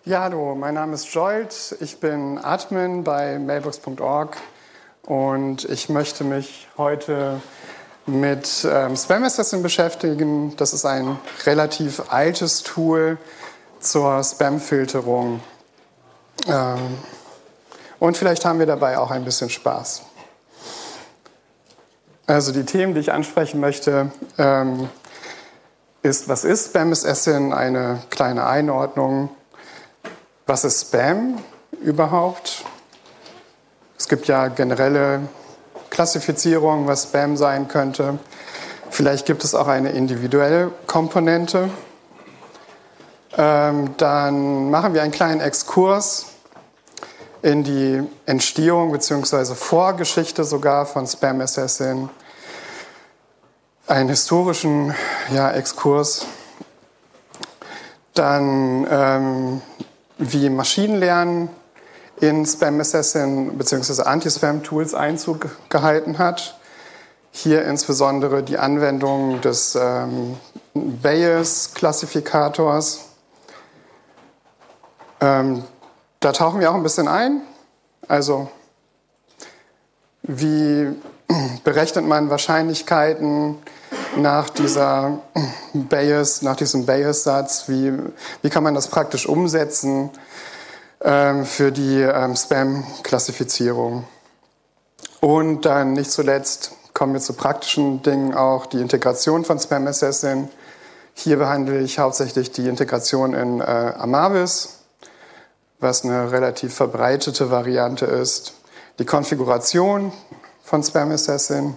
Ja, hallo, mein Name ist Jolt, ich bin Admin bei mailbox.org und ich möchte mich heute mit Spam Assassin beschäftigen. Das ist ein relativ altes Tool zur Spam-Filterung. Und vielleicht haben wir dabei auch ein bisschen Spaß. Also die Themen, die ich ansprechen möchte, was ist Spam Assassin? Eine kleine Einordnung. Was ist Spam überhaupt? Es gibt ja generelle Klassifizierungen, was Spam sein könnte. Vielleicht gibt es auch eine individuelle Komponente. Dann machen wir einen kleinen Exkurs in die Entstehung bzw. Vorgeschichte sogar von Spam Assassin. Einen historischen Exkurs. Dann wie Maschinenlernen in Spam Assassin bzw. Anti-Spam-Tools Einzug gehalten hat. Hier insbesondere die Anwendung des Bayes-Klassifikators. Da tauchen wir auch ein bisschen ein. Also wie berechnet man Wahrscheinlichkeiten nach diesem Bayes-Satz? Wie kann man das praktisch umsetzen für die Spam-Klassifizierung? Und dann nicht zuletzt kommen wir zu praktischen Dingen auch, die Integration von Spam Assassin. Hier behandle ich hauptsächlich die Integration in Amabis, was eine relativ verbreitete Variante ist. Die Konfiguration von Spam Assassin.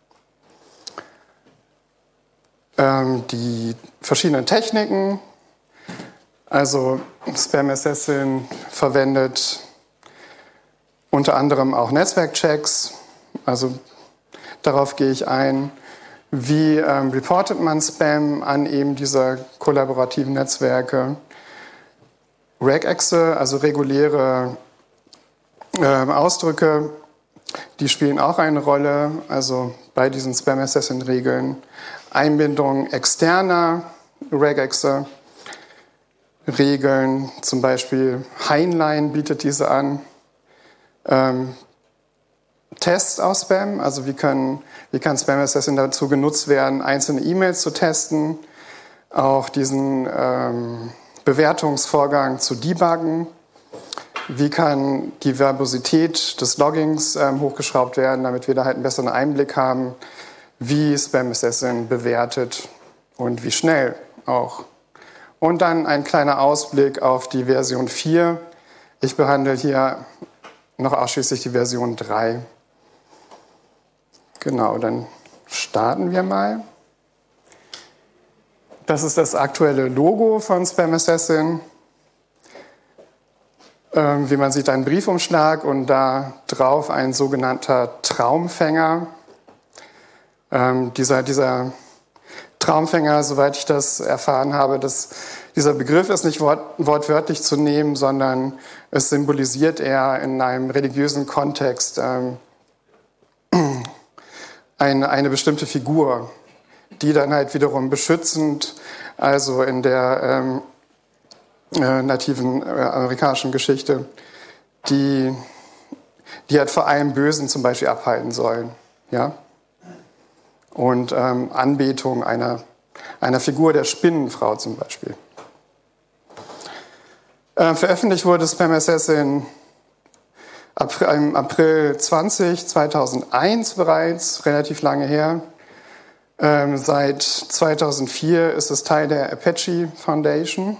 Die verschiedenen Techniken. Also Spam Assassin verwendet unter anderem auch Netzwerkchecks. Also darauf gehe ich ein. Wie reportet man Spam an eben dieser kollaborativen Netzwerke? Regexe, also reguläre Ausdrücke, die spielen auch eine Rolle, also bei diesen Spam Assassin Regeln. Einbindung externer Regexe, Regeln, zum Beispiel Heinlein bietet diese an. Tests aus Spam, also wie kann Spam Assassin dazu genutzt werden, einzelne E-Mails zu testen, auch diesen Bewertungsvorgang zu debuggen. Wie kann die Verbosität des Loggings hochgeschraubt werden, damit wir da halt einen besseren Einblick haben, wie Spam Assassin bewertet und wie schnell auch. Und dann ein kleiner Ausblick auf die Version 4. Ich behandle hier noch ausschließlich die Version 3. Genau, dann starten wir mal. Das ist das aktuelle Logo von Spam Assassin. Wie man sieht, ein Briefumschlag und da drauf ein sogenannter Traumfänger. Dieser Traumfänger, soweit ich das erfahren habe, dieser Begriff ist nicht wortwörtlich zu nehmen, sondern es symbolisiert eher in einem religiösen Kontext eine bestimmte Figur, die dann halt wiederum beschützend, also in der nativen amerikanischen Geschichte, die halt vor allem Bösen zum Beispiel abhalten sollen. Ja? Und Anbetung einer Figur der Spinnenfrau zum Beispiel. Veröffentlicht wurde Spam Assassin im April 2001 bereits, relativ lange her. Seit 2004 ist es Teil der Apache Foundation.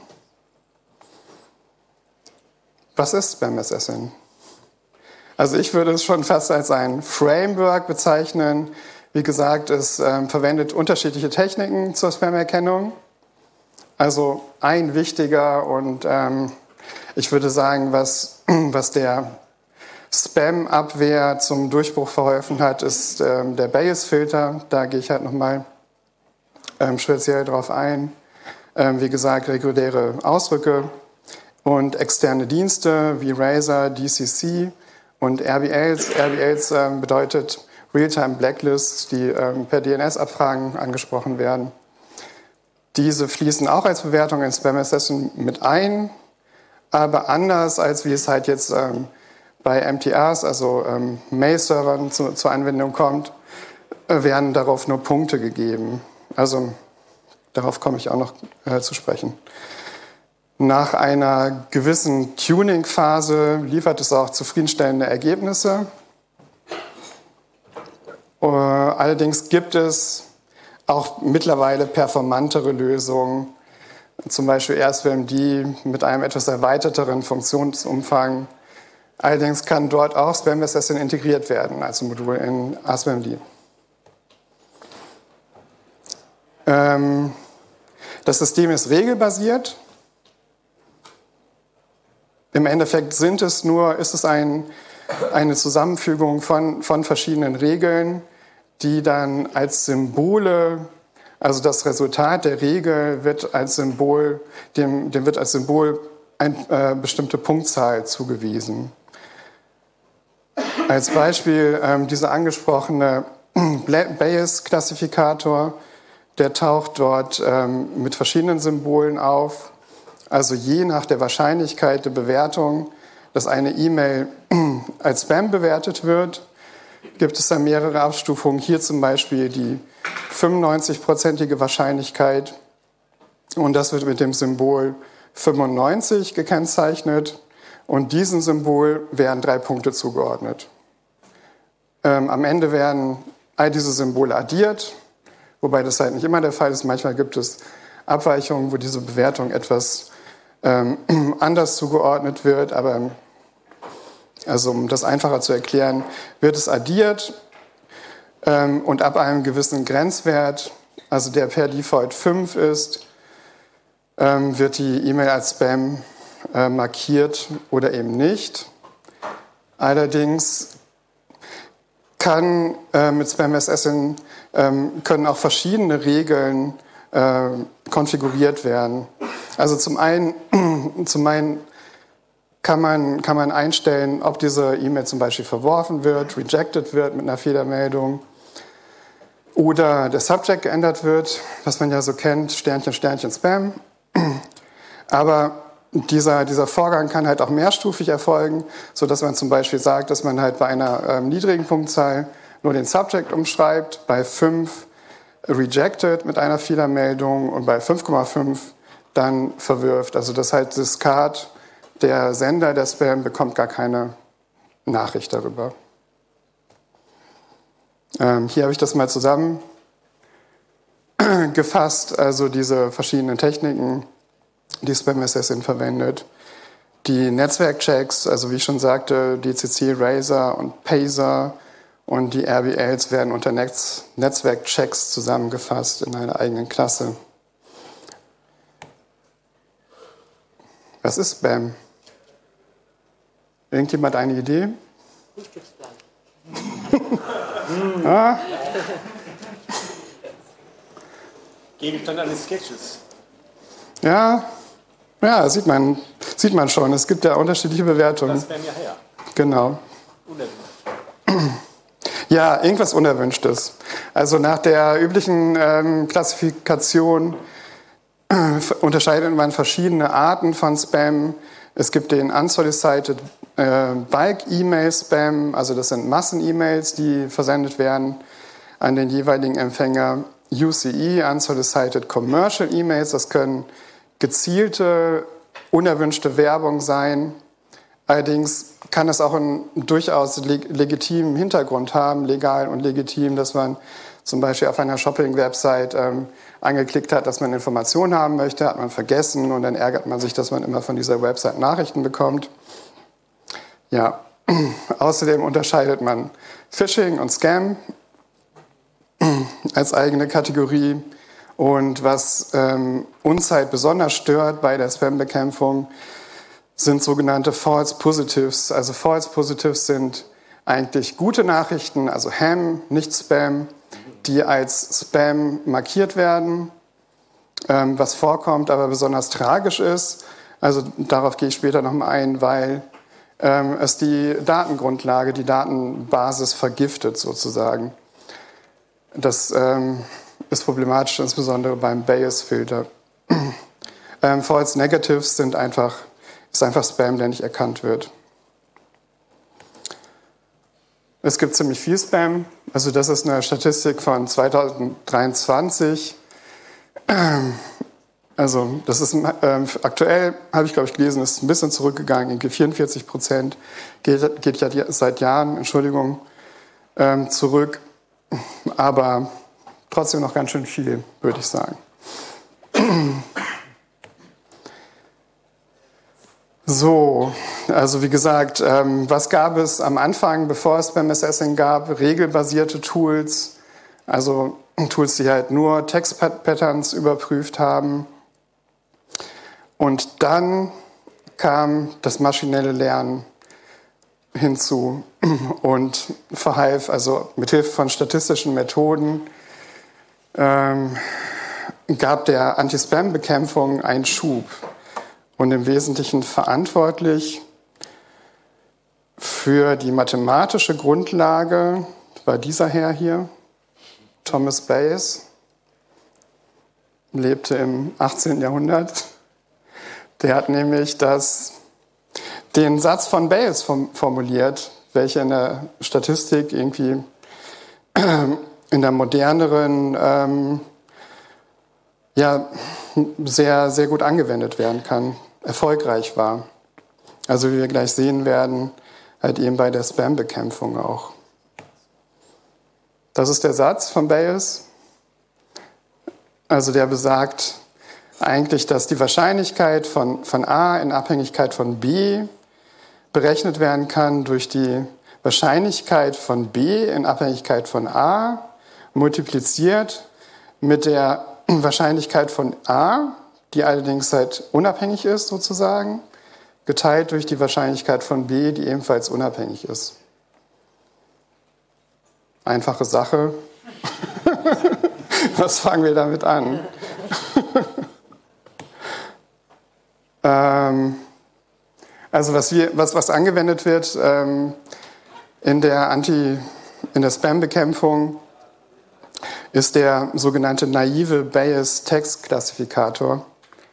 Was ist Spam Assassin? Also ich würde es schon fast als ein Framework bezeichnen. Wie gesagt, es verwendet unterschiedliche Techniken zur Spam-Erkennung. Also ein wichtiger und ich würde sagen, was der Spam-Abwehr zum Durchbruch verholfen hat, ist der Bayes-Filter. Da gehe ich halt nochmal speziell drauf ein. Wie gesagt, reguläre Ausdrücke und externe Dienste wie Razor, DCC und RBLs. RBLs bedeutet Real-Time Blacklists, die per DNS-Abfragen angesprochen werden. Diese fließen auch als Bewertung in Spam Assassin mit ein. aber anders als wie es halt jetzt bei MTRs, also Mail-Servern zur Anwendung kommt, werden darauf nur Punkte gegeben. Also darauf komme ich auch noch zu sprechen. Nach einer gewissen Tuning-Phase liefert es auch zufriedenstellende Ergebnisse. Allerdings gibt es auch mittlerweile performantere Lösungen, zum Beispiel RSpamD mit einem etwas erweiterteren Funktionsumfang. Allerdings kann dort auch Spam Assassin integriert werden als Modul in RSpamD. Das System ist regelbasiert. Im Endeffekt ist es eine Zusammenfügung von verschiedenen Regeln, die dann als Symbole, also das Resultat der Regel wird als Symbol, dem wird als Symbol eine bestimmte Punktzahl zugewiesen. Als Beispiel dieser angesprochene Bayes-Klassifikator, der taucht dort mit verschiedenen Symbolen auf. Also je nach der Wahrscheinlichkeit der Bewertung, dass eine E-Mail als Spam bewertet wird, gibt es da mehrere Abstufungen. Hier zum Beispiel die 95-prozentige Wahrscheinlichkeit. Und das wird mit dem Symbol 95 gekennzeichnet. Und diesem Symbol werden 3 Punkte zugeordnet. Am Ende werden all diese Symbole addiert, wobei das halt nicht immer der Fall ist. Manchmal gibt es Abweichungen, wo diese Bewertung etwas anders zugeordnet wird, aber also um das einfacher zu erklären, wird es addiert und ab einem gewissen Grenzwert, also der per Default 5 ist, wird die E-Mail als Spam markiert oder eben nicht. Allerdings kann mit Spam Assassin können auch verschiedene Regeln konfiguriert werden. Also zum einen kann man einstellen, ob diese E-Mail zum Beispiel verworfen wird, rejected wird mit einer Fehlermeldung oder der Subject geändert wird, was man ja so kennt, Sternchen, Sternchen, Spam. Aber dieser Vorgang kann halt auch mehrstufig erfolgen, sodass man zum Beispiel sagt, dass man halt bei einer niedrigen Punktzahl nur den Subject umschreibt, bei 5 rejected mit einer Fehlermeldung und bei 5,5 dann verwirft. Also das heißt, Discard, der Sender der Spam bekommt gar keine Nachricht darüber. Hier habe ich das mal zusammengefasst, also diese verschiedenen Techniken, die Spam Assassin verwendet. Die Netzwerkchecks, also wie ich schon sagte, DCC, Razor und Pazer und die RBLs werden unter Netzwerkchecks zusammengefasst in einer eigenen Klasse. Was ist Spam? Irgendjemand eine Idee? Ah? Gegenstand eines Sketches. Ja, sieht man schon. Es gibt ja unterschiedliche Bewertungen. Das Spam ja her. Genau. Unerwünscht. Ja, irgendwas Unerwünschtes. Also nach der üblichen Klassifikation unterscheidet man verschiedene Arten von Spam. Es gibt den Unsolicited Bulk-E-Mail-Spam, also das sind Massen-E-Mails, die versendet werden an den jeweiligen Empfänger. UCE, Unsolicited Commercial E-Mails, das können gezielte, unerwünschte Werbung sein. Allerdings kann es auch einen durchaus legitimen Hintergrund haben, legal und legitim, dass man zum Beispiel auf einer Shopping-Website angeklickt hat, dass man Informationen haben möchte, hat man vergessen und dann ärgert man sich, dass man immer von dieser Website Nachrichten bekommt. Ja, außerdem unterscheidet man Phishing und Scam als eigene Kategorie. Und was uns halt besonders stört bei der Spam-Bekämpfung, sind sogenannte False Positives. Also False Positives sind eigentlich gute Nachrichten, also Ham, nicht Spam, die als Spam markiert werden, was vorkommt, aber besonders tragisch ist. Also darauf gehe ich später nochmal ein, weil es die Datengrundlage, die Datenbasis vergiftet sozusagen. Das ist problematisch, insbesondere beim Bayes-Filter. False Negatives sind einfach ist einfach Spam, der nicht erkannt wird. Es gibt ziemlich viel Spam. Also das ist eine Statistik von 2023. Also das ist aktuell, habe ich glaube ich gelesen, ist ein bisschen zurückgegangen. Irgendwie 44% geht ja seit Jahren, zurück. Aber trotzdem noch ganz schön viel, würde ich sagen. So, also wie gesagt, was gab es am Anfang, bevor es Spam Assessing gab? Regelbasierte Tools, also Tools, die halt nur Text-Patterns überprüft haben. Und dann kam das maschinelle Lernen hinzu und verhalf, also mit Hilfe von statistischen Methoden, gab der Anti-Spam-Bekämpfung einen Schub. Und im Wesentlichen verantwortlich für die mathematische Grundlage war dieser Herr hier, Thomas Bayes, lebte im 18. Jahrhundert. Der hat nämlich den Satz von Bayes formuliert, welcher in der Statistik irgendwie in der moderneren sehr, sehr gut angewendet werden kann, erfolgreich war. Also wie wir gleich sehen werden, halt eben bei der Spam-Bekämpfung auch. Das ist der Satz von Bayes. Also der besagt eigentlich, dass die Wahrscheinlichkeit von A in Abhängigkeit von B berechnet werden kann durch die Wahrscheinlichkeit von B in Abhängigkeit von A multipliziert mit der Wahrscheinlichkeit von A, die allerdings halt unabhängig ist sozusagen, geteilt durch die Wahrscheinlichkeit von B, die ebenfalls unabhängig ist. Einfache Sache. Was fangen wir damit an? Also was angewendet wird in der Spam-Bekämpfung, ist der sogenannte naive Bayes-Text-Klassifikator.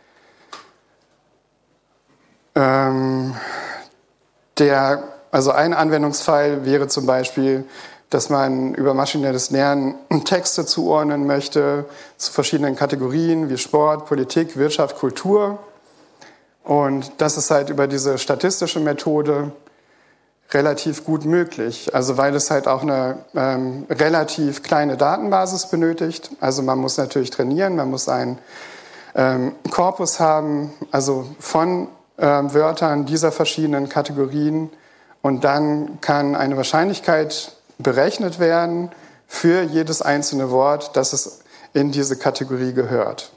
Also ein Anwendungsfall wäre zum Beispiel, dass man über maschinelles Lernen Texte zuordnen möchte zu verschiedenen Kategorien wie Sport, Politik, Wirtschaft, Kultur. Und das ist halt über diese statistische Methode relativ gut möglich. Also weil es halt auch eine relativ kleine Datenbasis benötigt. Also man muss natürlich trainieren, man muss einen Korpus haben, also von Wörtern dieser verschiedenen Kategorien. Und dann kann eine Wahrscheinlichkeit berechnet werden für jedes einzelne Wort, dass es in diese Kategorie gehört.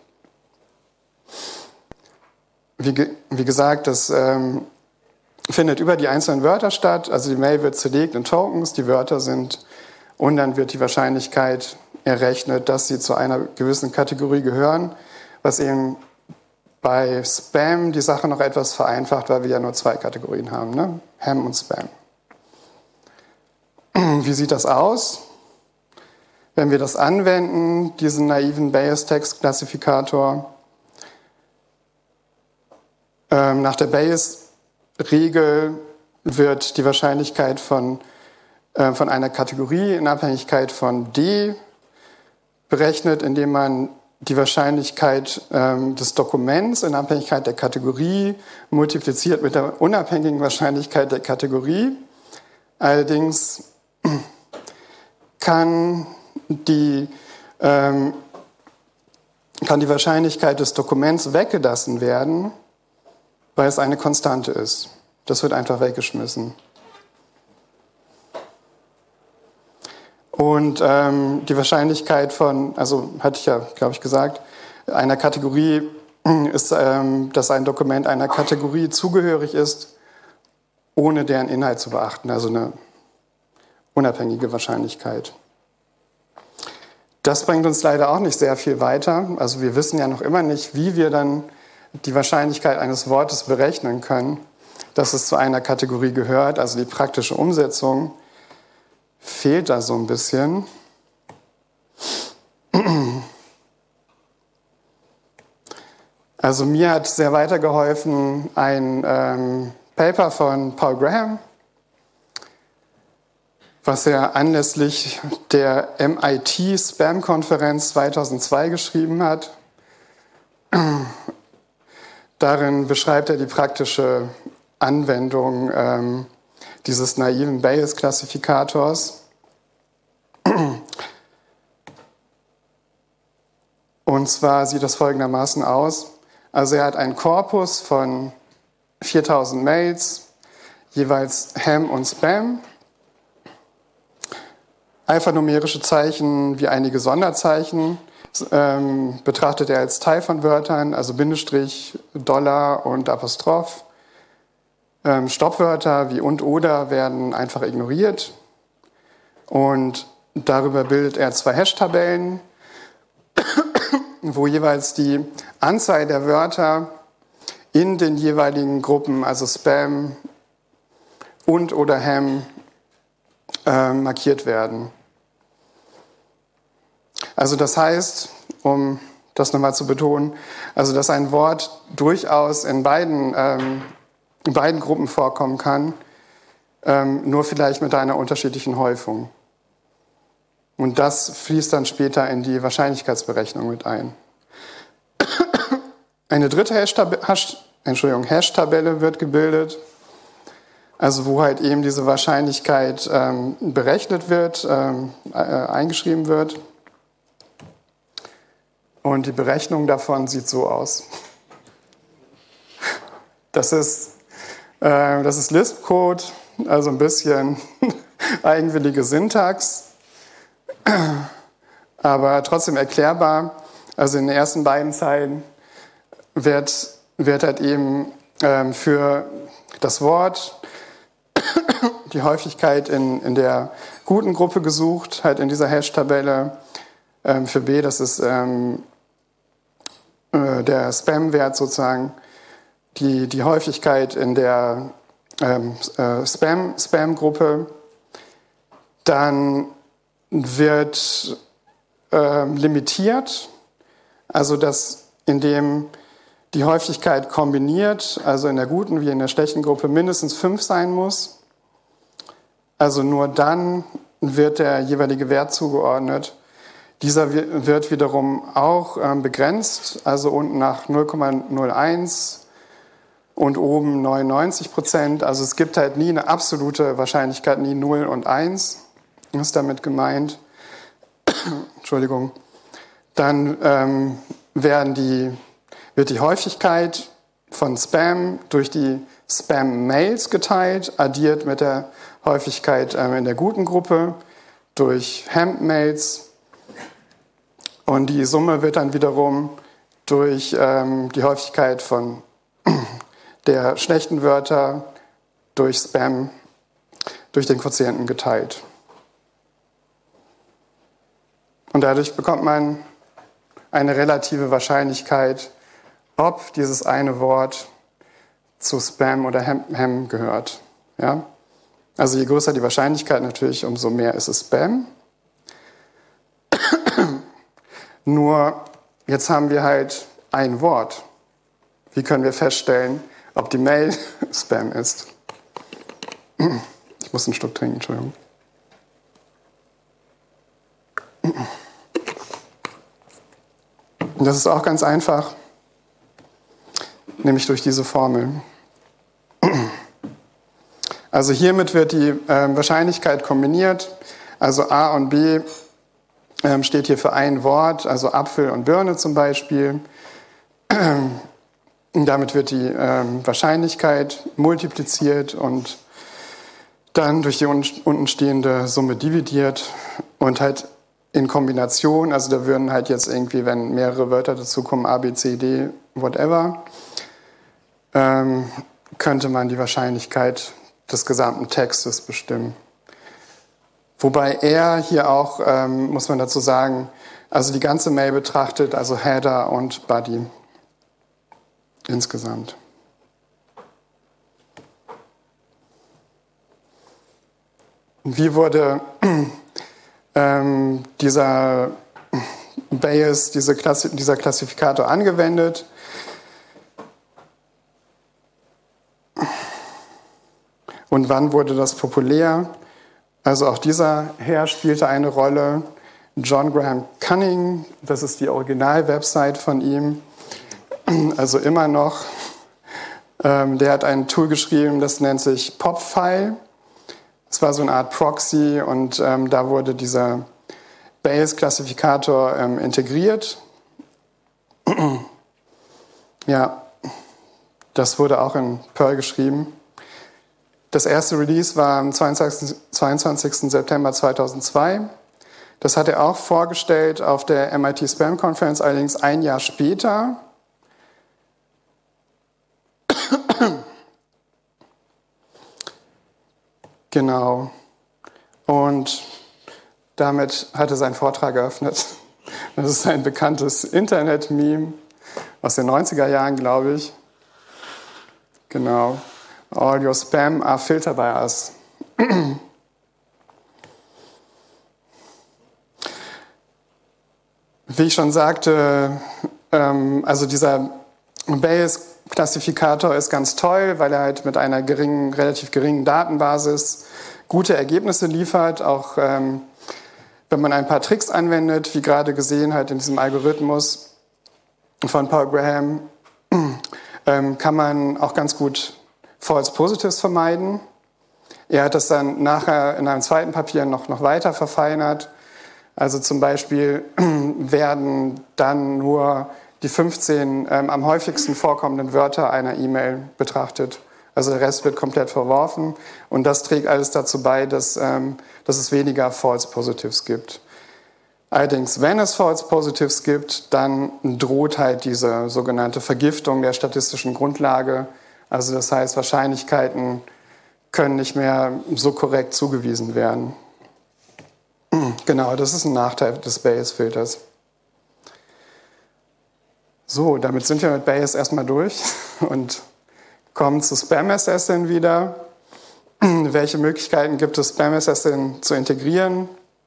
Wie gesagt, das findet über die einzelnen Wörter statt. Also die Mail wird zerlegt in Tokens, die Wörter sind, und dann wird die Wahrscheinlichkeit errechnet, dass sie zu einer gewissen Kategorie gehören, was eben bei Spam die Sache noch etwas vereinfacht, weil wir ja nur zwei Kategorien haben, ne? Ham und Spam. Wie sieht das aus? Wenn wir das anwenden, diesen naiven Bayes-Text-Klassifikator, nach der Bayes-Regel wird die Wahrscheinlichkeit von einer Kategorie in Abhängigkeit von D berechnet, indem man die Wahrscheinlichkeit des Dokuments in Abhängigkeit der Kategorie multipliziert mit der unabhängigen Wahrscheinlichkeit der Kategorie. Allerdings kann die Wahrscheinlichkeit des Dokuments weggelassen werden, weil es eine Konstante ist. Das wird einfach weggeschmissen. Und die Wahrscheinlichkeit von, also hatte ich ja, glaube ich, gesagt, einer Kategorie ist, dass ein Dokument einer Kategorie zugehörig ist, ohne deren Inhalt zu beachten, also eine unabhängige Wahrscheinlichkeit. Das bringt uns leider auch nicht sehr viel weiter. Also wir wissen ja noch immer nicht, wie wir dann die Wahrscheinlichkeit eines Wortes berechnen können, dass es zu einer Kategorie gehört. Also die praktische Umsetzung fehlt da so ein bisschen. Also mir hat sehr weitergeholfen ein Paper von Paul Graham, was er anlässlich der MIT Spam-Konferenz 2002 geschrieben hat. Darin beschreibt er die praktische Anwendung dieses naiven Bayes-Klassifikators. Und zwar sieht das folgendermaßen aus. Also er hat einen Korpus von 4000 Mails, jeweils Ham und Spam. Alphanumerische Zeichen wie einige Sonderzeichen betrachtet er als Teil von Wörtern, also Bindestrich, Dollar und Apostroph. Stoppwörter wie und oder werden einfach ignoriert. Und darüber bildet er 2 Hash-Tabellen, wo jeweils die Anzahl der Wörter in den jeweiligen Gruppen, also Spam und oder Ham, markiert werden. Also das heißt, um das nochmal zu betonen, also dass ein Wort durchaus in beiden Gruppen vorkommen kann, nur vielleicht mit einer unterschiedlichen Häufung. Und das fließt dann später in die Wahrscheinlichkeitsberechnung mit ein. Eine dritte Hash-Tabelle wird gebildet, also wo halt eben diese Wahrscheinlichkeit berechnet wird, eingeschrieben wird. Und die Berechnung davon sieht so aus. Das ist Lisp-Code, also ein bisschen eigenwillige Syntax, aber trotzdem erklärbar. Also in den ersten beiden Zeilen wird halt eben für das Wort die Häufigkeit in der guten Gruppe gesucht, halt in dieser Hash-Tabelle. Für B, das ist der Spam-Wert sozusagen, die Häufigkeit in der Spam-Gruppe. Dann wird limitiert, also dass indem die Häufigkeit kombiniert, also in der guten wie in der schlechten Gruppe mindestens 5 sein muss. Also nur dann wird der jeweilige Wert zugeordnet. Dieser wird wiederum auch begrenzt, also unten nach 0,01 und oben 99%. Also es gibt halt nie eine absolute Wahrscheinlichkeit, nie 0 und 1. Das ist damit gemeint. Entschuldigung. Dann wird die Häufigkeit von Spam durch die Spam-Mails geteilt, addiert mit der Häufigkeit in der guten Gruppe durch Ham-Mails. Und die Summe wird dann wiederum durch die Häufigkeit von der schlechten Wörter durch Spam, durch den Quotienten geteilt. Und dadurch bekommt man eine relative Wahrscheinlichkeit, ob dieses eine Wort zu Spam oder Ham gehört. Ja? Also je größer die Wahrscheinlichkeit natürlich, umso mehr ist es Spam. Nur jetzt haben wir halt ein Wort. Wie können wir feststellen, ob die Mail Spam ist? Ich muss einen Schluck trinken, Entschuldigung. Und das ist auch ganz einfach, nämlich durch diese Formel. Also hiermit wird die Wahrscheinlichkeit kombiniert. Also A und B steht hier für ein Wort, also Apfel und Birne zum Beispiel. Und damit wird die Wahrscheinlichkeit multipliziert und dann durch die untenstehende Summe dividiert und halt in Kombination, also da würden halt jetzt irgendwie, wenn mehrere Wörter dazukommen, A, B, C, D, whatever, könnte man die Wahrscheinlichkeit des gesamten Textes bestimmen. Wobei er hier auch, muss man dazu sagen, also die ganze Mail betrachtet, also Header und Body insgesamt. Wie wurde dieser Bayes, dieser Klassifikator angewendet? Und wann wurde das populär? Also auch dieser Herr spielte eine Rolle. John Graham Cunning, das ist die Original-Website von ihm, also immer noch. Der hat ein Tool geschrieben, das nennt sich Popfile. Es war so eine Art Proxy und da wurde dieser Bayes-Klassifikator integriert. Ja, das wurde auch in Perl geschrieben. Das erste Release war am 22. September 2002. Das hat er auch vorgestellt auf der MIT Spam Conference, allerdings ein Jahr später. Genau. Und damit hat er seinen Vortrag eröffnet. Das ist ein bekanntes Internet-Meme aus den 90er Jahren, glaube ich. Genau. All your spam are filtered by us. Wie ich schon sagte, also dieser Bayes-Klassifikator ist ganz toll, weil er halt mit einer relativ geringen Datenbasis gute Ergebnisse liefert, auch wenn man ein paar Tricks anwendet, wie gerade gesehen halt in diesem Algorithmus von Paul Graham, kann man auch ganz gut False Positives vermeiden. Er hat das dann nachher in einem zweiten Papier noch weiter verfeinert. Also zum Beispiel werden dann nur die 15 am häufigsten vorkommenden Wörter einer E-Mail betrachtet. Also der Rest wird komplett verworfen. Und das trägt alles dazu bei, dass es weniger False Positives gibt. Allerdings, wenn es False Positives gibt, dann droht halt diese sogenannte Vergiftung der statistischen Grundlage. Also das heißt, Wahrscheinlichkeiten können nicht mehr so korrekt zugewiesen werden. Genau, das ist ein Nachteil des Bayes-Filters. So, damit sind wir mit Bayes erstmal durch und kommen zu Spam Assassin wieder. Welche Möglichkeiten gibt es, Spam Assassin zu integrieren?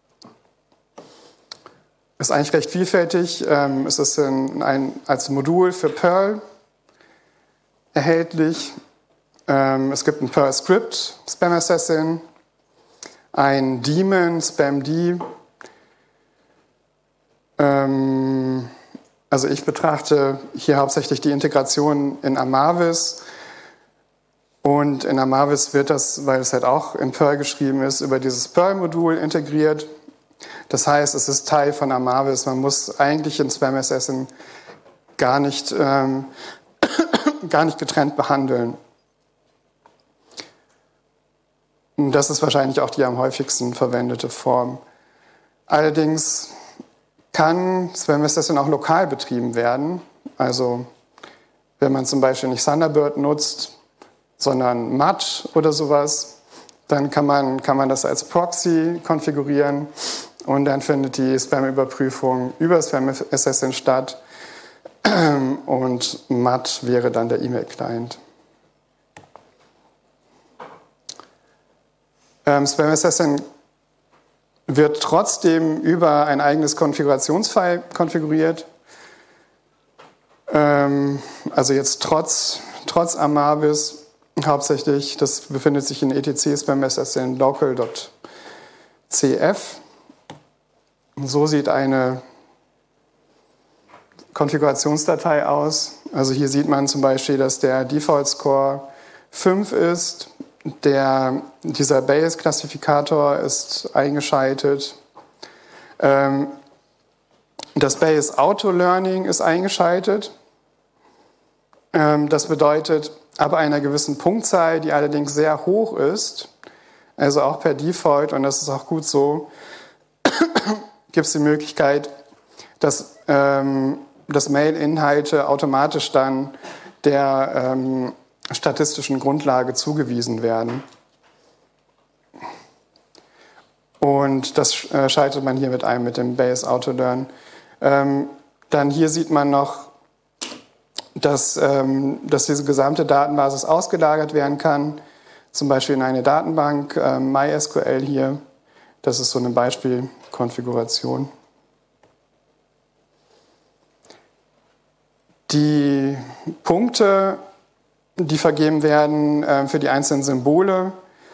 Ist eigentlich recht vielfältig. Es ist als Modul für Perl erhältlich. Es gibt ein Perl-Script, Spam Assassin, ein Daemon, SpamD. Also ich betrachte hier hauptsächlich die Integration in Amavis. Und in Amavis wird das, weil es halt auch in Perl geschrieben ist, über dieses Perl-Modul integriert. Das heißt, es ist Teil von Amavis. Man muss eigentlich in Spam Assassin gar nicht getrennt behandeln. Das ist wahrscheinlich auch die am häufigsten verwendete Form. Allerdings kann Spam Assassin auch lokal betrieben werden. Also wenn man zum Beispiel nicht Thunderbird nutzt, sondern Mud oder sowas, dann kann man das als Proxy konfigurieren und dann findet die Spam-Überprüfung über Spam Assassin statt und Mud wäre dann der E-Mail-Client. Spam Assassin wird trotzdem über ein eigenes Konfigurationsfile konfiguriert. Also jetzt trotz Amavis hauptsächlich, das befindet sich in etc Spam Assassin local.cf. So sieht eine Konfigurationsdatei aus. Also hier sieht man zum Beispiel, dass der Default Score 5 ist. Dieser Bayes-Klassifikator ist eingeschaltet. Das Bayes Auto-Learning ist eingeschaltet. Das bedeutet, ab einer gewissen Punktzahl, die allerdings sehr hoch ist, also auch per Default, und das ist auch gut so, gibt es die Möglichkeit, dass Mail-Inhalte automatisch dann der statistischen Grundlage zugewiesen werden. Und das schaltet man hier mit dem Bayes Auto-Learn. Dann hier sieht man noch, dass diese gesamte Datenbasis ausgelagert werden kann, zum Beispiel in eine Datenbank, MySQL hier. Das ist so eine Beispielkonfiguration. Die Punkte, die vergeben werden für die einzelnen Symbole,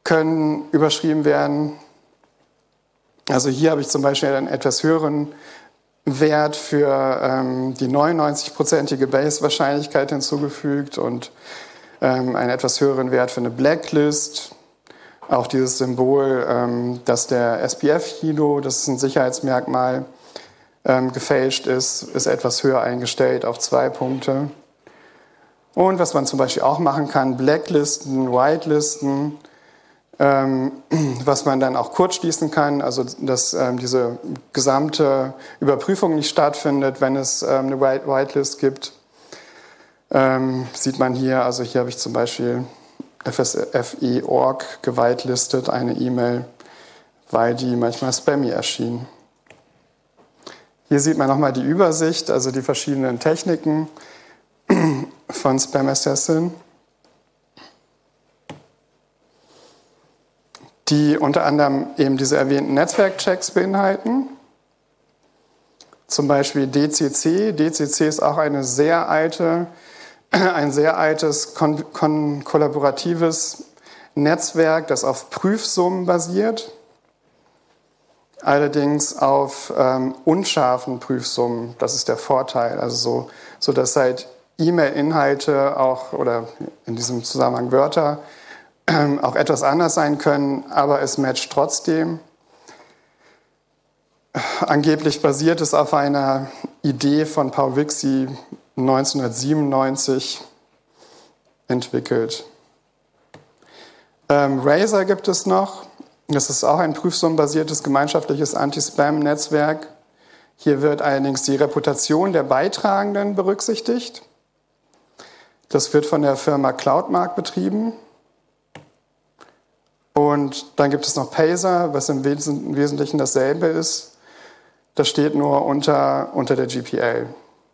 können überschrieben werden. Also hier habe ich zum Beispiel einen etwas höheren Wert für die 99-prozentige Base-Wahrscheinlichkeit hinzugefügt und einen etwas höheren Wert für eine Blacklist. Auch dieses Symbol, dass der SPF-Hilo, das ist ein Sicherheitsmerkmal, gefälscht ist etwas höher eingestellt auf 2 Punkte. Und was man zum Beispiel auch machen kann, Blacklisten, Whitelisten, was man dann auch kurz schließen kann, also dass diese gesamte Überprüfung nicht stattfindet, wenn es eine Whitelist gibt. Sieht man hier, also hier habe ich zum Beispiel FSFE.org gewhitelistet, eine E-Mail, weil die manchmal spammy erschien. Hier sieht man nochmal die Übersicht, also die verschiedenen Techniken von Spam Assassin, die unter anderem eben diese erwähnten Netzwerkchecks beinhalten. Zum Beispiel DCC. DCC ist auch ein sehr altes kollaboratives Netzwerk, das auf Prüfsummen basiert, allerdings auf unscharfen Prüfsummen. Das ist der Vorteil. Also so dass halt E-Mail-Inhalte auch, oder in diesem Zusammenhang Wörter, auch etwas anders sein können, aber es matcht trotzdem. Angeblich basiert es auf einer Idee von Paul Wixie 1997 entwickelt. Razor gibt es noch. Das ist auch ein prüfsummenbasiertes gemeinschaftliches Anti-Spam-Netzwerk. Hier wird allerdings die Reputation der Beitragenden berücksichtigt. Das wird von der Firma Cloudmark betrieben. Und dann gibt es noch Pazer, was im Wesentlichen dasselbe ist. Das steht nur unter der GPL.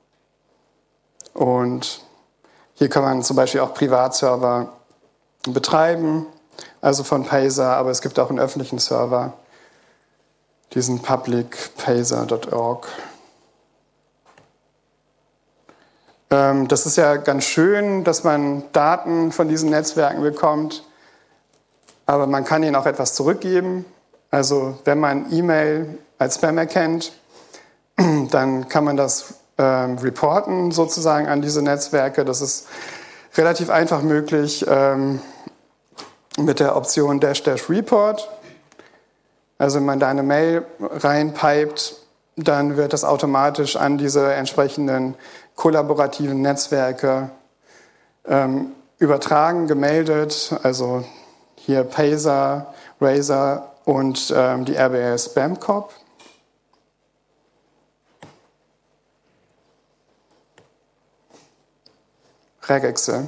Und hier kann man zum Beispiel auch Privatserver betreiben, also von Pazer, aber es gibt auch einen öffentlichen Server, diesen publicpazer.org. Das ist ja ganz schön, dass man Daten von diesen Netzwerken bekommt, aber man kann ihnen auch etwas zurückgeben. Also wenn man E-Mail als Spam erkennt, dann kann man das reporten sozusagen an diese Netzwerke. Das ist relativ einfach möglich mit der Option --report. Also wenn man da eine Mail reinpipet, dann wird das automatisch an diese entsprechenden kollaborativen Netzwerke übertragen, gemeldet. Also hier Pazer, Razor und die RBL Spam Corp. Regexe.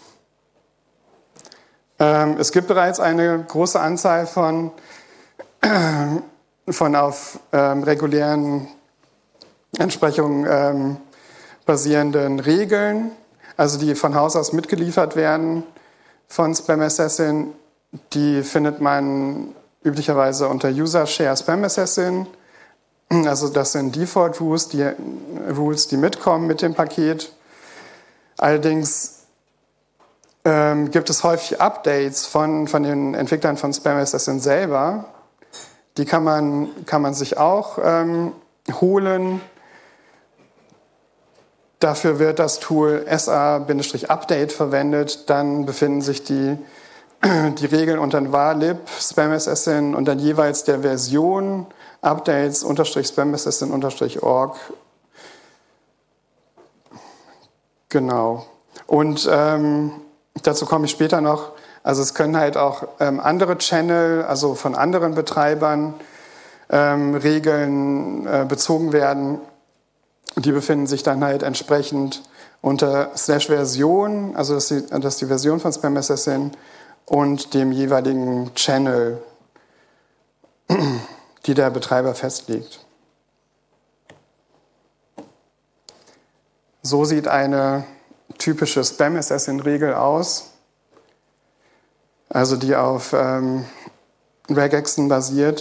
Es gibt bereits eine große Anzahl von auf regulären Entsprechungen basierenden Regeln, also die von Haus aus mitgeliefert werden von Spam Assassin. Die findet man üblicherweise unter User Share Spam Assassin. Also das sind Default Rules, die mitkommen mit dem Paket. Allerdings gibt es häufig Updates von den Entwicklern von Spam Assassin selber. Die kann man sich auch holen. Dafür wird das Tool sa-update verwendet. Dann befinden sich die Regeln unter var-lib Spam Assassin und dann jeweils der Version updates _Spam Assassin _org. Genau. Und dazu komme ich später noch. Also es können halt auch andere Channel, also von anderen Betreibern, Regeln bezogen werden. Die befinden sich dann halt entsprechend unter /Version, also das ist die Version von Spam Assassin und dem jeweiligen Channel, die der Betreiber festlegt. So sieht eine typische Spam Assassin-Regel aus, also die auf Regexen basiert.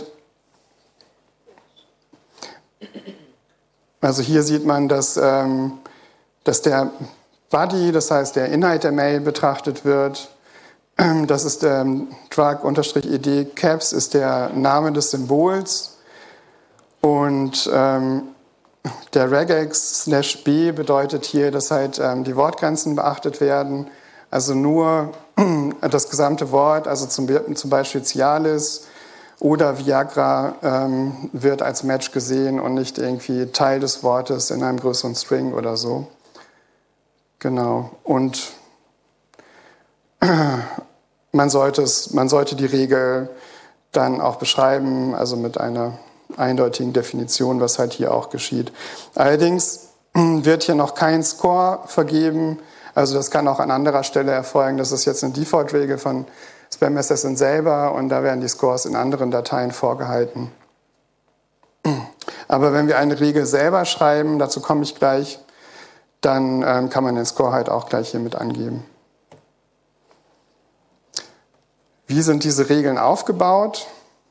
Also hier sieht man, dass der Body, das heißt der Inhalt der Mail betrachtet wird, Das ist der drug-ed caps ist der Name des Symbols. Und der regex/b bedeutet hier, dass halt die Wortgrenzen beachtet werden. Also nur das gesamte Wort, also zum Beispiel Cialis oder Viagra wird als Match gesehen und nicht irgendwie Teil des Wortes in einem größeren String oder so. Genau. Und man sollte die Regel dann auch beschreiben, also mit einer eindeutigen Definition, was halt hier auch geschieht. Allerdings wird hier noch kein Score vergeben. Also das kann auch an anderer Stelle erfolgen. Das ist jetzt eine Default-Regel von Spam Assassin selber und da werden die Scores in anderen Dateien vorgehalten. Aber wenn wir eine Regel selber schreiben, dazu komme ich gleich, dann kann man den Score halt auch gleich hier mit angeben. Wie sind diese Regeln aufgebaut?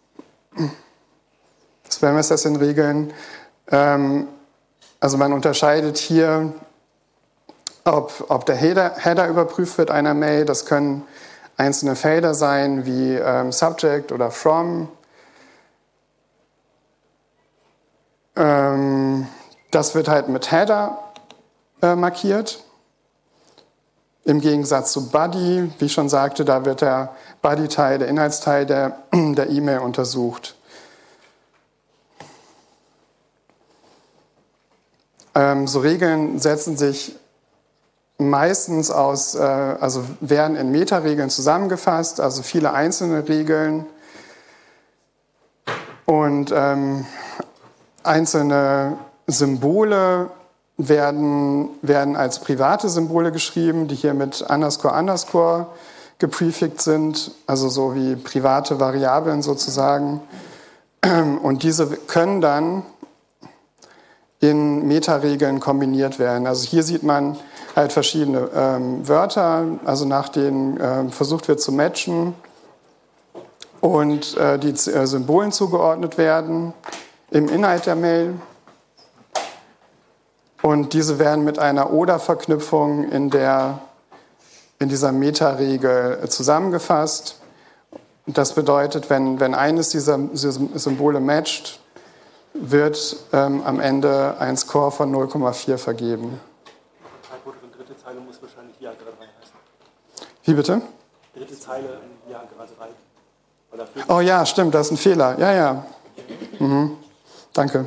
Spam Assassin Regeln. Also man unterscheidet hier, ob der Header überprüft wird einer Mail. Das können einzelne Felder sein wie Subject oder From. Das wird halt mit Header markiert. Im Gegensatz zu Body, wie ich schon sagte, da wird der Body-Teil, der Inhaltsteil der E-Mail untersucht. So Regeln setzen sich meistens aus, also werden in Metaregeln zusammengefasst, also viele einzelne Regeln und einzelne Symbole werden als private Symbole geschrieben, die hier mit __ geprefixed sind, also so wie private Variablen sozusagen. Und diese können dann in Metaregeln kombiniert werden. Also hier sieht man halt verschiedene Wörter, also nach denen versucht wird zu matchen und die Symbolen zugeordnet werden im Inhalt der Mail. Und diese werden mit einer Oder-Verknüpfung in dieser Metaregel zusammengefasst. Das bedeutet, wenn eines dieser Symbole matcht, wird am Ende ein Score von 0,4 vergeben. Die dritte Zeile muss wahrscheinlich Viagra 3 heißen. Wie bitte? Dritte Zeile in Viagra 3. Oh ja, stimmt, das ist ein Fehler. Ja. Danke.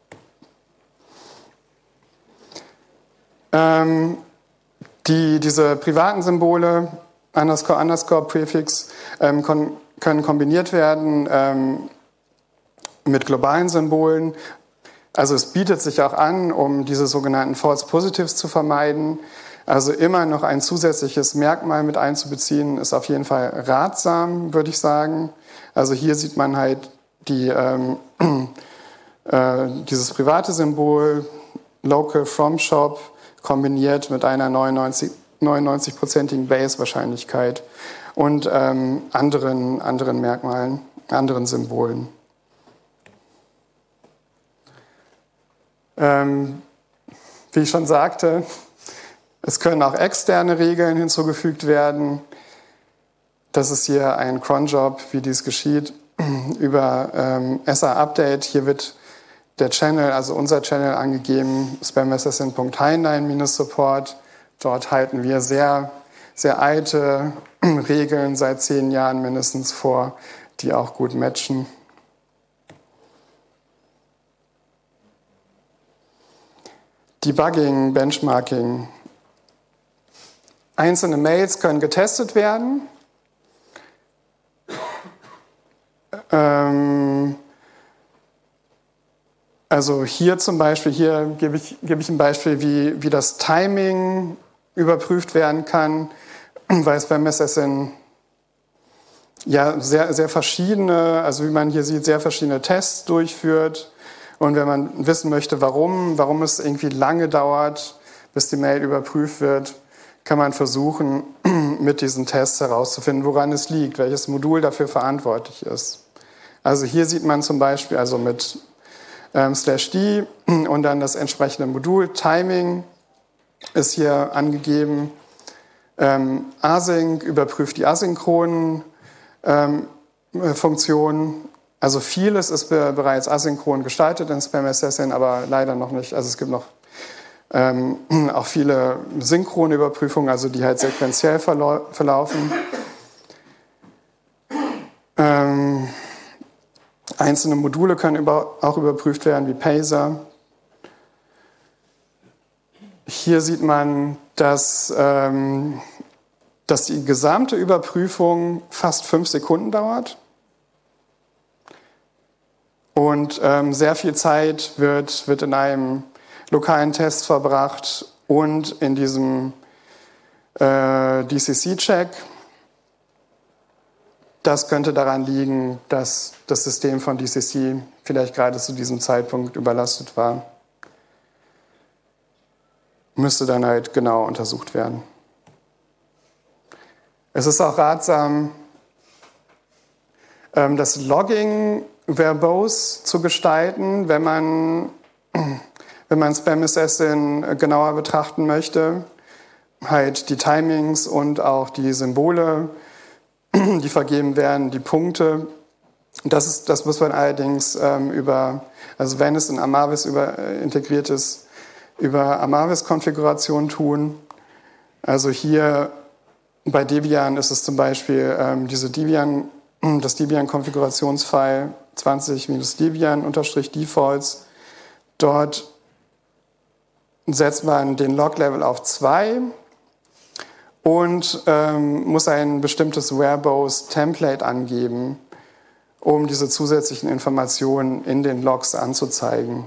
Diese privaten Symbole, __ Präfix, können kombiniert werden mit globalen Symbolen. Also es bietet sich auch an, um diese sogenannten False Positives zu vermeiden. Also immer noch ein zusätzliches Merkmal mit einzubeziehen, ist auf jeden Fall ratsam, würde ich sagen. Also hier sieht man halt dieses private Symbol, Local From Shop, kombiniert mit einer 99%igen Base-Wahrscheinlichkeit und anderen Merkmalen, anderen Symbolen. Wie ich schon sagte, es können auch externe Regeln hinzugefügt werden. Das ist hier ein Cronjob, wie dies geschieht, über SR-Update. Hier wird der Channel, also unser Channel, angegeben, spamassassin.heinlein-support. Dort halten wir sehr, sehr alte Regeln seit 10 Jahren mindestens vor, die auch gut matchen. Debugging, Benchmarking. Einzelne Mails können getestet werden. Also hier zum Beispiel, hier gebe ich ein Beispiel, wie das Timing überprüft werden kann, weil Spam Assassin ja sehr, sehr verschiedene, also wie man hier sieht, sehr verschiedene Tests durchführt. Und wenn man wissen möchte, warum es irgendwie lange dauert, bis die Mail überprüft wird, kann man versuchen, mit diesen Tests herauszufinden, woran es liegt, welches Modul dafür verantwortlich ist. Also hier sieht man zum Beispiel, also mit /d und dann das entsprechende Modul, Timing ist hier angegeben. Async überprüft die asynchronen Funktionen. Also vieles ist bereits asynchron gestaltet in Spam Assassin, aber leider noch nicht. Also es gibt noch auch viele synchrone Überprüfungen, also die halt sequenziell verlaufen. Einzelne Module können auch überprüft werden, wie Pazer. Hier sieht man, dass die gesamte Überprüfung fast 5 Sekunden dauert. Und sehr viel Zeit wird in einem lokalen Test verbracht und in diesem DCC-Check. Das könnte daran liegen, dass das System von DCC vielleicht gerade zu diesem Zeitpunkt überlastet war. Müsste dann halt genau untersucht werden. Es ist auch ratsam, das Logging verbose zu gestalten, wenn man Spam Assassin genauer betrachten möchte. Halt die Timings und auch die Symbole, die vergeben werden, die Punkte. Das muss man allerdings also wenn es in Amavis integriert ist, über Amavis-Konfiguration tun. Also hier bei Debian ist es zum Beispiel das Debian-Konfigurationsfile 20-Debian-Defaults. Dort setzt man den Log-Level auf 2 und muss ein bestimmtes verbose-Template angeben, um diese zusätzlichen Informationen in den Logs anzuzeigen.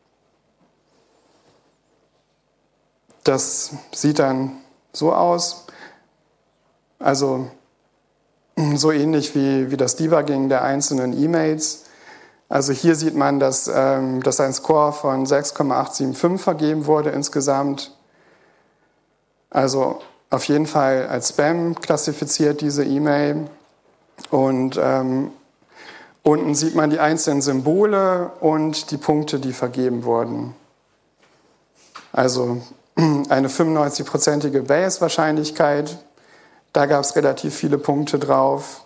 Das sieht dann so aus, also so ähnlich wie das Debugging der einzelnen E-Mails. Also hier sieht man, dass ein Score von 6,875 vergeben wurde insgesamt. Also auf jeden Fall als Spam klassifiziert diese E-Mail. Und unten sieht man die einzelnen Symbole und die Punkte, die vergeben wurden. Also eine 95%ige Bayes-Wahrscheinlichkeit. Da gab es relativ viele Punkte drauf.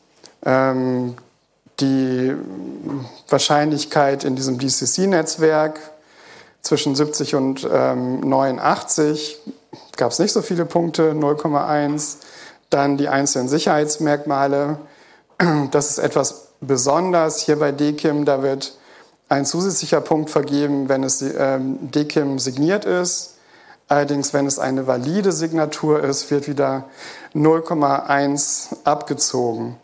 Die Wahrscheinlichkeit in diesem DCC-Netzwerk zwischen 70 und 89 gab es nicht so viele Punkte, 0,1. Dann die einzelnen Sicherheitsmerkmale. Das ist etwas besonders hier bei DKIM. Da wird ein zusätzlicher Punkt vergeben, wenn es DKIM signiert ist. Allerdings, wenn es eine valide Signatur ist, wird wieder 0,1 abgezogen.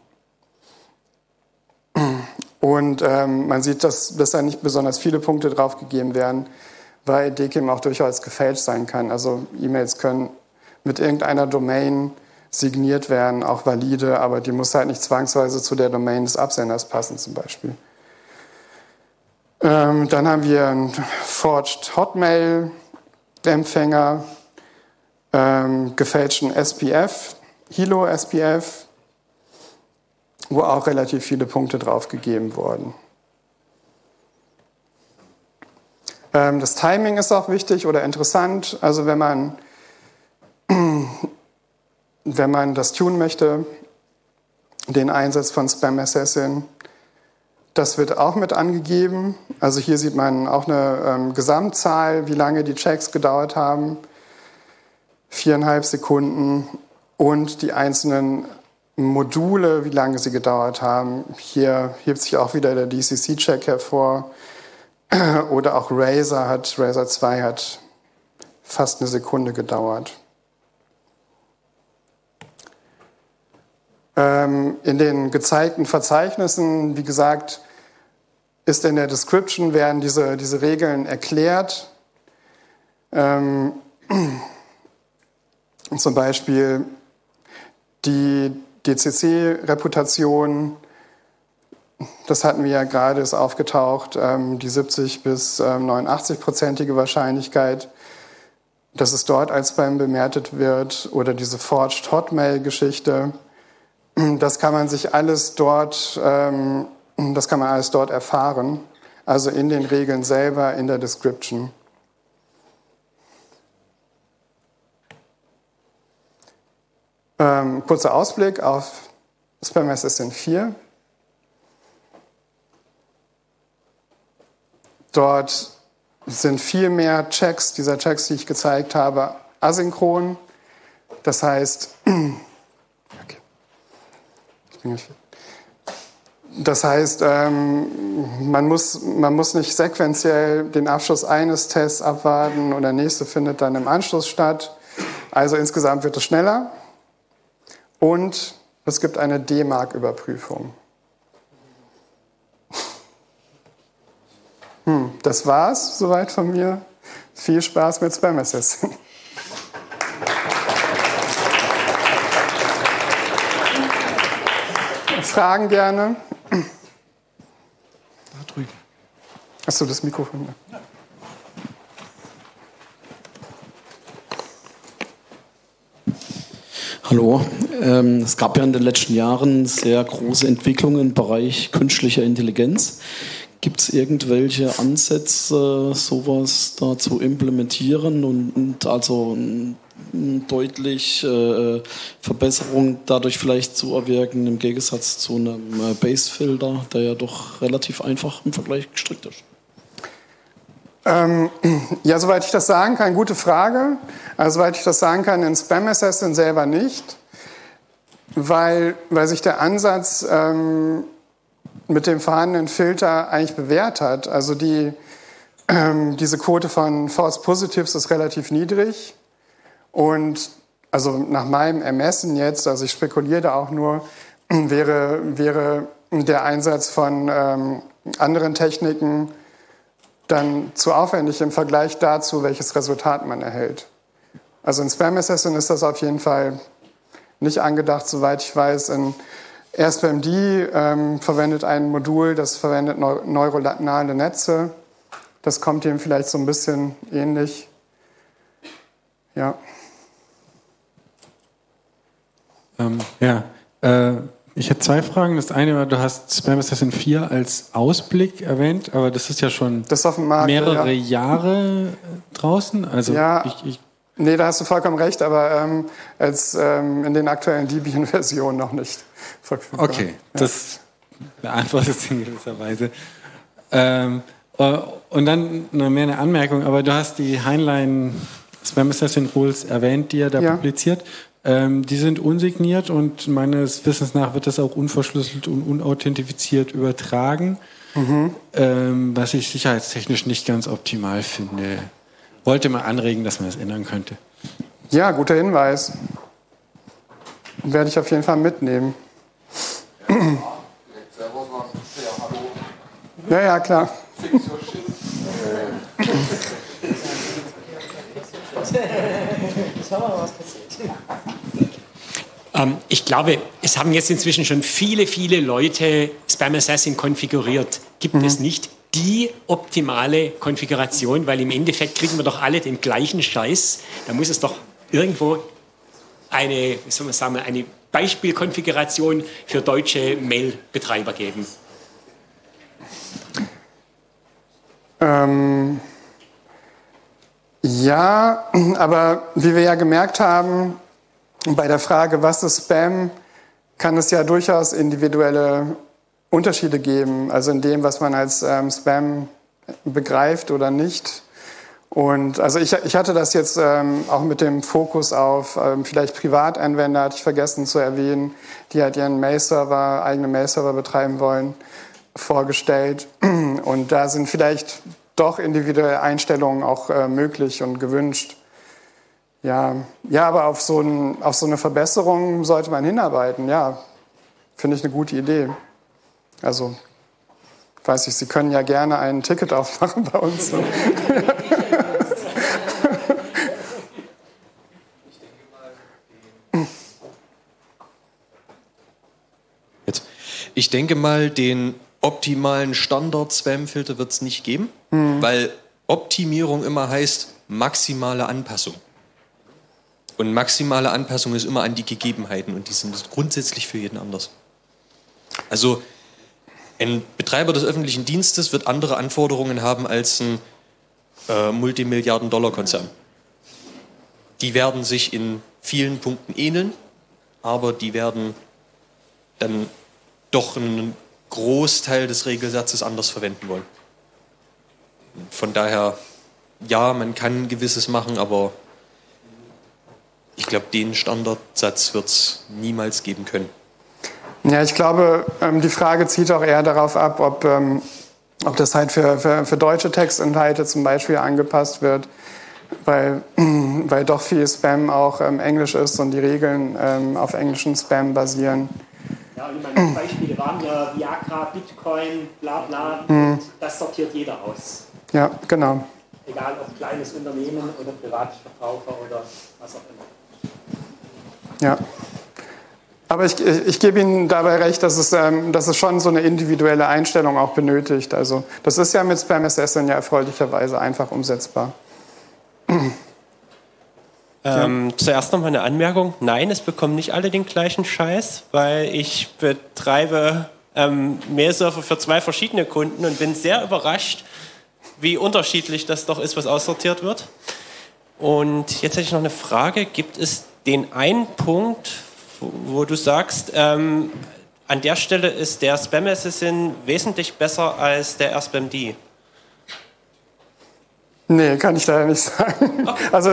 Und man sieht, dass da nicht besonders viele Punkte draufgegeben werden, weil DKIM auch durchaus gefälscht sein kann. Also E-Mails können mit irgendeiner Domain signiert werden, auch valide, aber die muss halt nicht zwangsweise zu der Domain des Absenders passen zum Beispiel. Dann haben wir einen Forged Hotmail-Empfänger, gefälschten SPF, Hilo SPF, wo auch relativ viele Punkte draufgegeben wurden. Das Timing ist auch wichtig oder interessant. Also wenn man das tunen möchte, den Einsatz von Spam Assassin, das wird auch mit angegeben. Also hier sieht man auch eine Gesamtzahl, wie lange die Checks gedauert haben. 4,5 Sekunden und die einzelnen Module, wie lange sie gedauert haben. Hier hebt sich auch wieder der DCC-Check hervor. Oder auch Razor 2 hat fast eine Sekunde gedauert. In den gezeigten Verzeichnissen, wie gesagt, ist in der Description, werden diese Regeln erklärt. Zum Beispiel die DCC-Reputation, das hatten wir ja gerade, ist aufgetaucht, die 70 bis 89%ige Wahrscheinlichkeit, dass es dort als Spam bewertet wird, oder diese Forged Hotmail-Geschichte. Das kann man alles dort erfahren, also in den Regeln selber, in der Description. Kurzer Ausblick auf Spam Assassin 4. Dort sind viel mehr Checks, dieser Checks, die ich gezeigt habe, asynchron. Das heißt, man muss nicht sequenziell den Abschluss eines Tests abwarten und der nächste findet dann im Anschluss statt. Also insgesamt wird es schneller und es gibt eine D-Mark-Überprüfung. Das war's soweit von mir. Viel Spaß mit Spam Assassin. Fragen gerne. Da drüben. Hast du das Mikrofon? Ja. Hallo. Es gab ja in den letzten Jahren sehr große Entwicklungen im Bereich künstlicher Intelligenz. Gibt es irgendwelche Ansätze, sowas da zu implementieren und also deutlich Verbesserung dadurch vielleicht zu erwirken, im Gegensatz zu einem Base-Filter, der ja doch relativ einfach im Vergleich gestrickt ist? Ja, soweit ich das sagen kann, gute Frage. Also, soweit ich das sagen kann, in Spam Assassin selber nicht, weil sich der Ansatz mit dem vorhandenen Filter eigentlich bewährt hat. Also diese Quote von False Positives ist relativ niedrig. Und also nach meinem Ermessen jetzt, also ich spekuliere da auch nur, wäre der Einsatz von anderen Techniken dann zu aufwendig im Vergleich dazu, welches Resultat man erhält. Also in Spam Assassin ist das auf jeden Fall nicht angedacht, soweit ich weiß. RSpamD verwendet ein Modul, das verwendet neuronale Netze. Das kommt dem vielleicht so ein bisschen ähnlich. Ja. Ich hätte zwei Fragen. Das eine war, du hast Spam Assassin 4 als Ausblick erwähnt, aber das ist ja schon auf dem Markt, mehrere Jahre draußen. Also ja, nee, da hast du vollkommen recht, aber in den aktuellen Debian-Versionen noch nicht verfügbar. Okay, ja. Das beantwortet es in gewisser Weise. Und dann mehr eine Anmerkung, aber du hast die Heinlein Spam Assassin Rules erwähnt, die er da publiziert. Die sind unsigniert und meines Wissens nach wird das auch unverschlüsselt und unauthentifiziert übertragen, was ich sicherheitstechnisch nicht ganz optimal finde. Wollte mal anregen, dass man das ändern könnte. Ja, guter Hinweis. Werde ich auf jeden Fall mitnehmen. Ja, klar. Ich glaube, es haben jetzt inzwischen schon viele Leute Spam Assassin konfiguriert. Gibt es nicht die optimale Konfiguration, weil im Endeffekt kriegen wir doch alle den gleichen Scheiß. Da muss es doch irgendwo eine Beispielkonfiguration für deutsche Mail-Betreiber geben. Ja, aber wie wir ja gemerkt haben, bei der Frage, was ist Spam, kann es ja durchaus individuelle Unterschiede geben, also in dem, was man als Spam begreift oder nicht. Und also ich hatte das jetzt auch mit dem Fokus auf vielleicht Privatanwender, hatte ich vergessen zu erwähnen, die halt ihren eigene Mail-Server betreiben wollen, vorgestellt. Und da sind vielleicht doch individuelle Einstellungen auch möglich und gewünscht. Ja, aber auf so eine Verbesserung sollte man hinarbeiten. Ja, finde ich eine gute Idee. Also, weiß ich, Sie können ja gerne ein Ticket aufmachen bei uns. Ich denke mal, den optimalen Standard-Spam-Filter wird es nicht geben, weil Optimierung immer heißt maximale Anpassung. Und maximale Anpassung ist immer an die Gegebenheiten und die sind grundsätzlich für jeden anders. Also ein Betreiber des öffentlichen Dienstes wird andere Anforderungen haben als ein Multimilliarden-Dollar-Konzern. Die werden sich in vielen Punkten ähneln, aber die werden dann doch einen Großteil des Regelsatzes anders verwenden wollen. Von daher, ja, man kann Gewisses machen, aber ich glaube, den Standardsatz wird es niemals geben können. Ja, ich glaube, die Frage zielt auch eher darauf ab, ob das halt für deutsche Textinhalte zum Beispiel angepasst wird, weil doch viel Spam auch Englisch ist und die Regeln auf englischen Spam basieren. Ja, und meine Beispiele waren ja Viagra, Bitcoin, bla bla, und das sortiert jeder aus. Ja, genau. Egal ob kleines Unternehmen oder Privatverbraucher oder was auch immer. Ja. Aber ich gebe Ihnen dabei recht, dass es schon so eine individuelle Einstellung auch benötigt. Also das ist ja mit Spam Assassin ja erfreulicherweise einfach umsetzbar. Zuerst nochmal eine Anmerkung. Nein, es bekommen nicht alle den gleichen Scheiß, weil ich betreibe Mail-Server für 2 verschiedene Kunden und bin sehr überrascht, wie unterschiedlich das doch ist, was aussortiert wird. Und jetzt hätte ich noch eine Frage. Gibt es den einen Punkt, wo du sagst, an der Stelle ist der Spam Assassin wesentlich besser als der RSpamD? Nee, kann ich leider nicht sagen. Okay. Also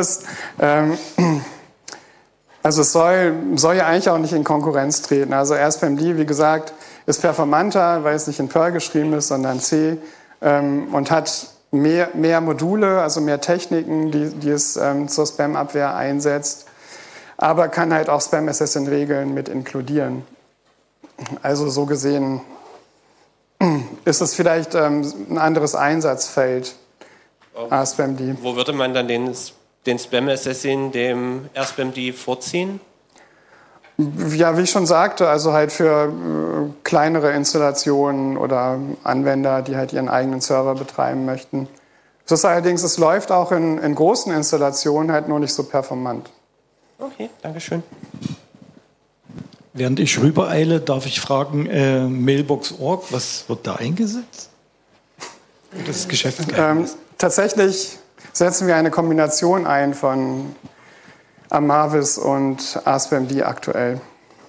es soll ja eigentlich auch nicht in Konkurrenz treten. Also RSpamD, wie gesagt, ist performanter, weil es nicht in Perl geschrieben ist, sondern C, und hat mehr Module, also mehr Techniken, die es zur Spam-Abwehr einsetzt, aber kann halt auch Spam Assassin-Regeln mit inkludieren. Also so gesehen ist es vielleicht ein anderes Einsatzfeld. RSpamD. Wo würde man dann den Spam Assassin dem RSpamD vorziehen? Ja, wie ich schon sagte, also halt für kleinere Installationen oder Anwender, die halt ihren eigenen Server betreiben möchten. Es ist allerdings, es läuft auch in großen Installationen halt nur nicht so performant. Okay, Dankeschön. Während ich rübereile, darf ich fragen, Mailbox.org, was wird da eingesetzt? Das Geschäftsgeheimnis. Tatsächlich setzen wir eine Kombination ein von Amavis und RSpamD aktuell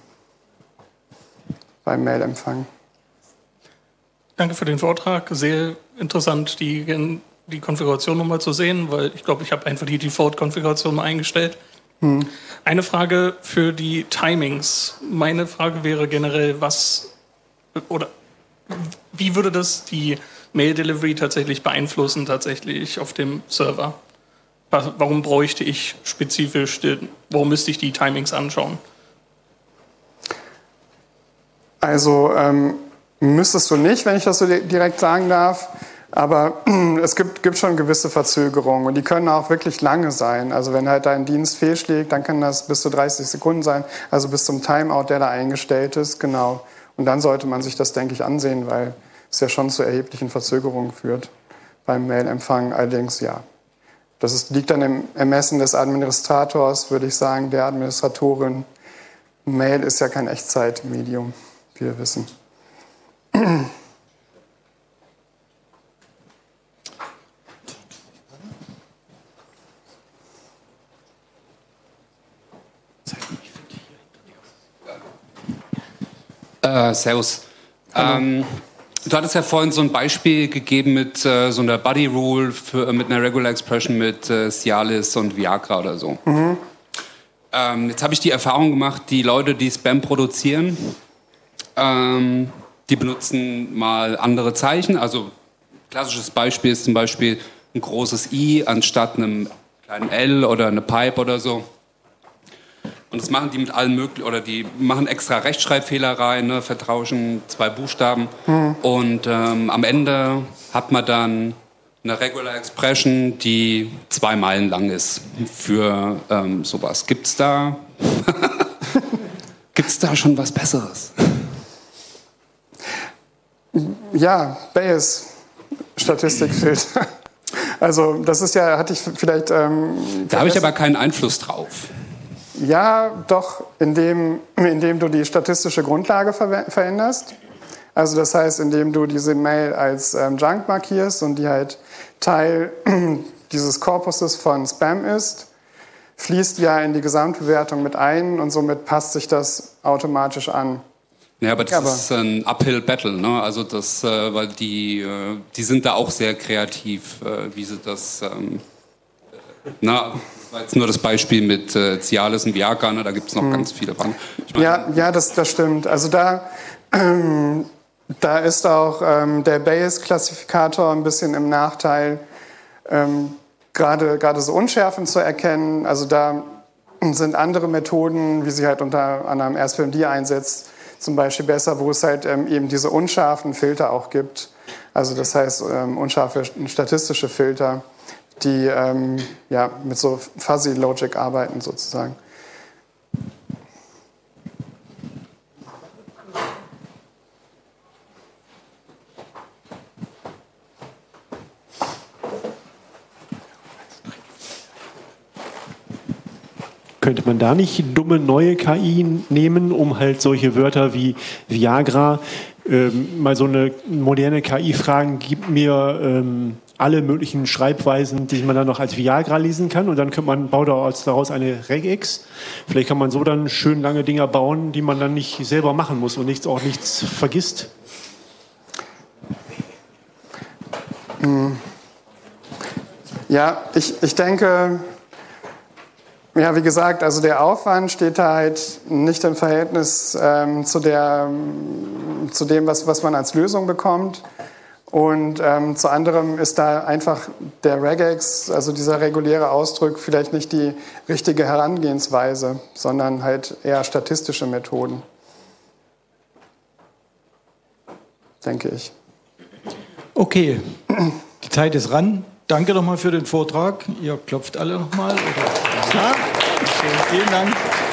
beim Mailempfang. Danke für den Vortrag. Sehr interessant, die Konfiguration nochmal zu sehen, weil ich glaube, ich habe einfach die Default-Konfiguration mal eingestellt. Eine Frage für die Timings. Meine Frage wäre generell, wie würde das die Mail Delivery tatsächlich beeinflussen, tatsächlich auf dem Server? Warum bräuchte ich spezifisch, warum müsste ich die Timings anschauen? Also müsstest du nicht, wenn ich das so direkt sagen darf, aber es gibt schon gewisse Verzögerungen und die können auch wirklich lange sein. Also wenn halt dein Dienst fehlschlägt, dann kann das bis zu 30 Sekunden sein, also bis zum Timeout, der da eingestellt ist, genau. Und dann sollte man sich das, denke ich, ansehen, weil es ja schon zu erheblichen Verzögerungen führt beim Mailempfang. Allerdings, ja, liegt dann im Ermessen des Administrators, würde ich sagen, der Administratorin. Mail ist ja kein Echtzeitmedium, wie wir wissen. Servus. Du hattest ja vorhin so ein Beispiel gegeben mit so einer Buddy Rule mit einer Regular Expression mit Cialis und Viagra oder so. Jetzt habe ich die Erfahrung gemacht, die Leute, die Spam produzieren, die benutzen mal andere Zeichen. Also klassisches Beispiel ist zum Beispiel ein großes I anstatt einem kleinen L oder eine Pipe oder so. Und das machen die mit allen möglichen, oder die machen extra Rechtschreibfehler rein, ne, vertauschen 2 Buchstaben. Und am Ende hat man dann eine Regular Expression, die 2 Meilen lang ist für sowas. Gibt's da schon was Besseres? Ja, Bayes Statistikfilter. Also das ist ja, hatte ich vielleicht... da habe ich aber keinen Einfluss drauf. Ja, doch, indem du die statistische Grundlage veränderst. Also das heißt, indem du diese Mail als Junk markierst und die halt Teil dieses Korpuses von Spam ist, fließt ja in die Gesamtbewertung mit ein und somit passt sich das automatisch an. Ja, aber das ist ein Uphill Battle, ne? Also das, weil die sind da auch sehr kreativ, wie sie das. Das war jetzt nur das Beispiel mit Cialis und Viagra, ne? Da gibt es noch ganz viele dran. Das stimmt. Also da ist auch der Bayes-Klassifikator ein bisschen im Nachteil, gerade so Unschärfen zu erkennen. Also da sind andere Methoden, wie sie halt unter anderem RSPMD einsetzt, zum Beispiel besser, wo es halt eben diese unscharfen Filter auch gibt. Also das heißt unscharfe statistische Filter, die mit so Fuzzy Logic arbeiten sozusagen. Könnte man da nicht dumme neue KI nehmen, um halt solche Wörter wie Viagra, mal so eine moderne KI fragen, gib mir alle möglichen Schreibweisen, die man dann noch als Viagra lesen kann, und dann baut daraus eine Regex. Vielleicht kann man so dann schön lange Dinger bauen, die man dann nicht selber machen muss und auch nichts vergisst. Ja, ich denke, ja, wie gesagt, also der Aufwand steht da halt nicht im Verhältnis zu dem, was man als Lösung bekommt. Und zu anderem ist da einfach der Regex, also dieser reguläre Ausdruck, vielleicht nicht die richtige Herangehensweise, sondern halt eher statistische Methoden, denke ich. Okay, die Zeit ist ran. Danke nochmal für den Vortrag. Ihr klopft alle nochmal. Ja, vielen Dank.